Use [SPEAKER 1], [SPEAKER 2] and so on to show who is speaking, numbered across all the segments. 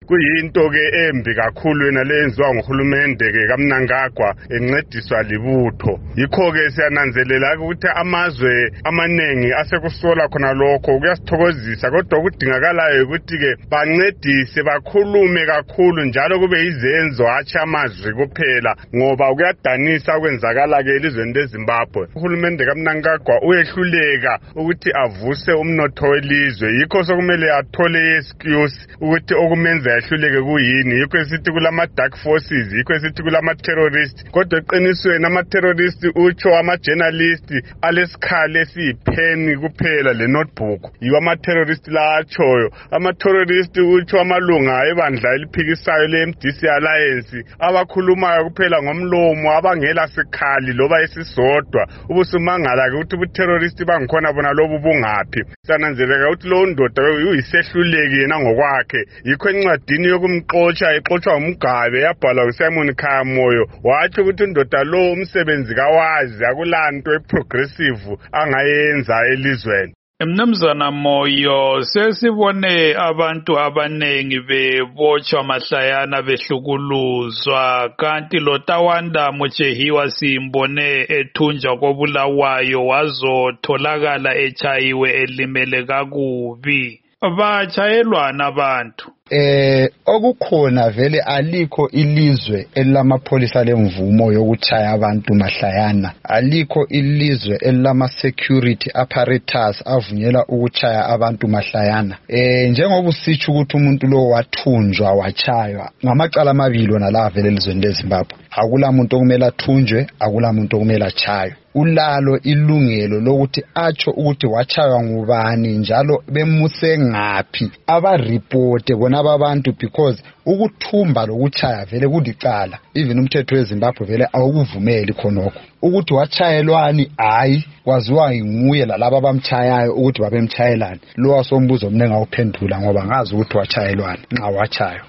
[SPEAKER 1] kuyinto ke embi kakhulu yena leyenziwa nguhulumende ke kaMnangagwa encediswa libutho. Yikho ke siyananzelela ukuthi amazwe amanengi asekusola khona lokho kuyasithokozisa, kodwa kudingakalayo ukuthi ke bancedise bakhulume kakhulu njalo kube izenzo hatshi amazwi kuphela, ngoba kuyadanisa okwenzakala ke elizweni leZimbabwe. Uhulumende kaMnangagwa uyehluleka ukuthi avuse umnotho welizwe, yikho sokumele athole excuse ukuthi okumenza yahluleke kuyini. Yikho esithi kulama dark forces, yikho esithi kulama terrorists, kodwa eqinisweni ama terrorists utsho ama journalists alesikhali esiyipheni kuphela le notebook, yiwo ama terrorists la atshoyo. Ama terrorists utsho amalunga ebandla eliphikisayo le MDC Alliance abakhulumayo kuphela ngomlomo, abangela sikhali loba esisodwa. Ubusumangala ke ukuthi ubuterrorist bangikhona bona lobu bungaphi. Sananzeleka ukuthi lo ndoda uyisehluleki yena ngokwakhe, yikho encwadini yokumxotsha exotsha uMgabe yabhalwa uSimon Khamoyo wathi ukuthi indoda lo umsebenzi kawazi, akulanto eprogressive angayenza elizweni.
[SPEAKER 2] Mnumzana Moyo, sesibone abantu abanengi bebotshwa mahlayana behlukuluzwa, kanti lo Tawanda Motshehiwa simbone ethunjwa kobulawayo wazotholakala echayiwe elimele kakubi. Batshayelwana abantu.
[SPEAKER 3] Okukhona vele alikho ilizwe elilamapholisa lemvumo yokuchaya abantu mahlayana, alikho ilizwe elilama security apparatus avunyela ukuchaya abantu mahlayana. Njengoba usitsho ukuthi umuntu lo wathunjwa wachaywa ngamacala amabili wona la vele elizweni leZimbabwe, akula muntu okumele athunjwe, akula muntu okumele achaywe. Ulalo ilungelo lokuthi atsho ukuthi wachaywa ngubani njalo bemuse ngaphi, aba-reporte bona abantu, because ukuthumba lokuchaya vele kulicala. Even umthetho weZimbabwe vele awukuvumeli khonokho. Ukuthi wachayelwani hayi kwaziwa nguye lalabo abamchayayo ukuthi babemchayelani. Lo wasombuzo mina ngawuphendula ngoba ngazi ukuthi wachayelwani nxa wachaywa.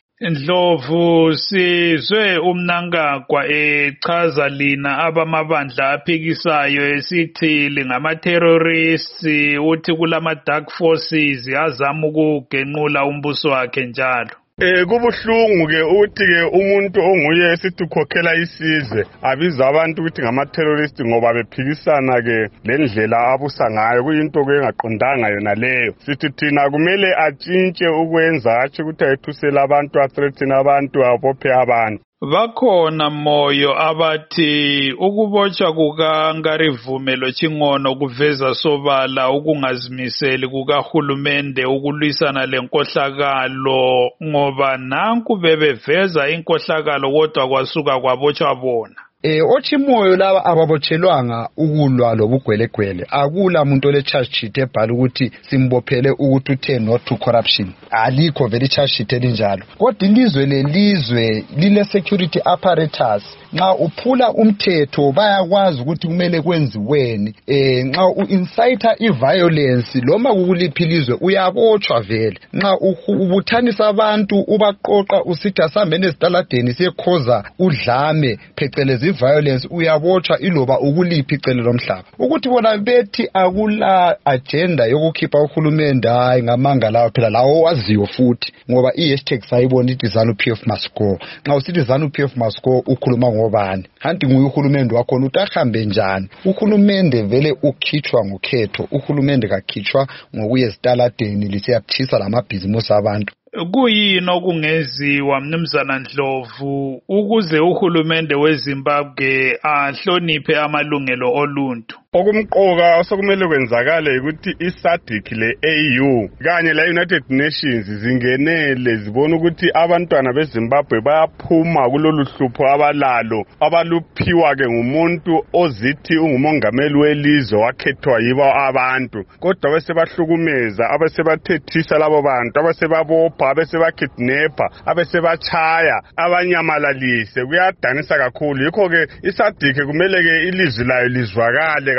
[SPEAKER 2] Ndlovu, sizwe uMnangagwa echaza lina abamabandla aphikisayo esithi ngama-terrorists, uthi kulama dark forces azama ukugenqula umbuso wakhe njalo.
[SPEAKER 1] Kubuhlungu ke ukuthi ke umuntu onguye esithi ukhokhela isizwe abiza abantu ukuthi ngama-terrorist ngoba bephikisana ke lendlela abusa ngayo, kuyinto ke engaqondanga yona leyo. Sithi thina kumele atshintshe ukwenza hatshi ukuthi ayethusela abantu, athreaten abantu, abophe abantu.
[SPEAKER 2] Bakhona Moyo abathi ukubotshwa kukaNgarivume Lotshing'ono kuveza sobala ukungazimiseli kukahulumende ukulwisana lenkohlakalo, ngoba nanku bebeveza inkohlakalo kodwa kwasuka kwabotshwa bona.
[SPEAKER 3] Otshimoyo laba ababotshelwanga ukulwa lobugwelegwele, akula muntu ole charge sheet ebhala ukuthi simbophele ukuthi uthe no to corruption. Alikho vele charge sheet elinjalo. Kodwa ilizwe lelizwe lile security apparatus, nxa uphula umthetho bayakwazi ukuthi kumele kwenziweni. Nxa u-incite i-violence noma kukuliphi ilizwe uyabotshwa vele. Nxa ubuthanisa abantu ubaqoqa usithi asambene ezitaladeni siyekhoza udlame phecelezi violence, uyabotshwa iloba ukuliphi icele lomhlaba. Ukuthi bona bethi akula agenda yokukhipha uhulumende hayi ngamanga lawo phela lawo waziyo futhi, ngoba i-hashtag sayibona ithi ZANU-PF must go. Nxa usithi ZANU-PF must go ukhuluma ngobani? Hanti nguye uhulumende wakho ukuthi ahambe njani? Uhulumende vele ukhitshwa ngokhetho, uhulumende kakhitshwa ngokuye ezitaladeni lisiyaphisa lamabhizimusi abantu.
[SPEAKER 2] Kuyini okungenziwa Mnumzana Ndlovu ukuze uhulumende weZimbabwe ahloniphe amalungelo oluntu?
[SPEAKER 1] Okumqoka sokumele kwenzakale ukuthi iSADC le AU kanye la United Nations zingenele zibona ukuthi abantwana beZimbabwe bayaphuma kulolu hlupho abalalo, abaluphiwa ke ngumuntu ozithi ungumongameli welizwe wakhethwa yibo abantu, kodwa bese bahlukumeza, abese bathethisa labo bantu, abese babopha, abese bakidnapper, abese bachaya, abanyamalalise. Kuyadanisa kakhulu. Yikho ke iSADC kumele ke ilizwi layo lizwakale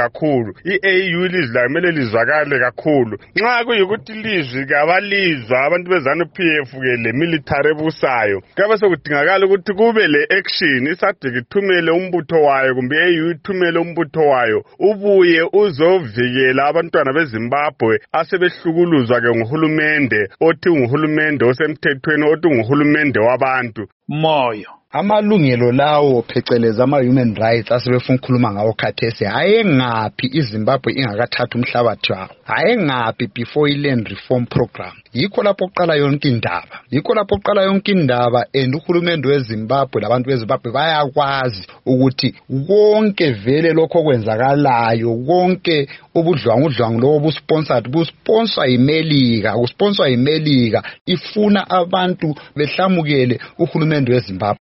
[SPEAKER 1] kakhulu. I-AU ilizwi layo kumele lizwakale kakhulu. Nxa kuyikuthi ilizwi kabalizwa abantu beZANU-PF le military ebusayo, kabe sekudingakala ukuthi kube le action, iSADC ithumele umbutho wayo kumbe i-AU ithumele umbutho wayo ubuye uzovikela abantwana beZimbabwe asebehlukuluzwa ke nguhulumende othi nguhulumende osemthethweni othi nguhulumende wabantu.
[SPEAKER 2] Moyo
[SPEAKER 3] amalungelo lawo pheceleza ama-human rights asebefuna ukukhuluma ngawo khathesi ayengaphi iZimbabwe ingakathatha umhlabathi wawo, ayengaphi before i-land reform program. Yikho lapho oqala yonke indaba and uhulumende weZimbabwe labantu beZimbabwe bayakwazi ukuthi konke vele lokho okwenzakalayo, konke ubudlwangudlwangu lobo busponsor yiMelika, ifuna abantu behlamukele uhulumende weZimbabwe.